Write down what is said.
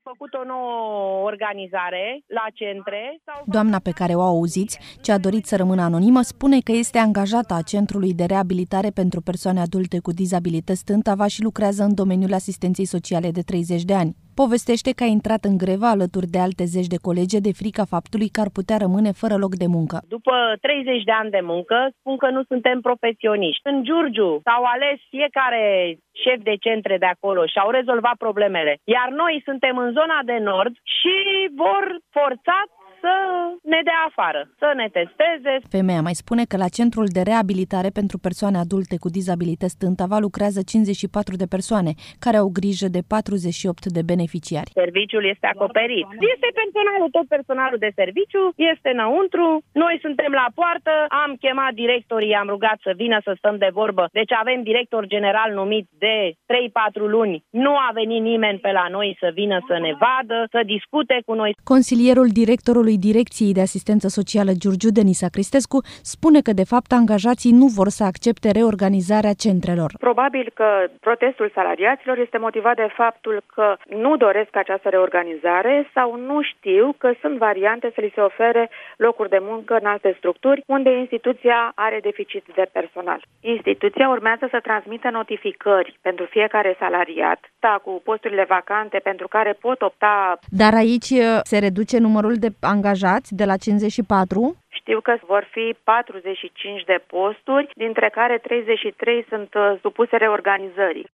făcut o nouă organizare la centre. Doamna pe care o auziți, ce a dorit să rămână anonimă, spune că este angajată a Centrului de Reabilitare pentru Persoane Adulte cu Dizabilități Tântava și lucrează în domeniul asistenței sociale de 30 de ani. Povestește că a intrat în grevă alături de alte zeci de colege de frica faptului că ar putea rămâne fără loc de muncă. După 30 de ani de muncă, spun că nu suntem profesioniști. În Giurgiu s-au ales fiecare șef de centre de acolo și au rezolvat problemele. Iar noi suntem în zona de nord și vor forțat să ne dea afară, să ne testeze. Femeia mai spune că la Centrul de Reabilitare pentru Persoane Adulte cu Dizabilități Tântava lucrează 54 de persoane, care au grijă de 48 de beneficiari. Serviciul este acoperit. Este personalul, tot personalul de serviciu este înăuntru. Noi suntem la poartă, am chemat directorii, am rugat să vină să stăm de vorbă. Deci avem director general numit de 3-4 luni. Nu a venit nimeni pe la noi să vină să ne vadă, să discute cu noi. Consilierul directorului Direcției de Asistență Socială Giurgiu, Denisa Cristescu, spune că de fapt angajații nu vor să accepte reorganizarea centrelor. Probabil că protestul salariaților este motivat de faptul că nu doresc această reorganizare sau nu știu că sunt variante să li se ofere locuri de muncă în alte structuri unde instituția are deficit de personal. Instituția urmează să transmită notificări pentru fiecare salariat, cu posturile vacante pentru care pot opta. Dar aici se reduce numărul de angajați de la 54? Știu că vor fi 45 de posturi, dintre care 33 sunt supuse reorganizării.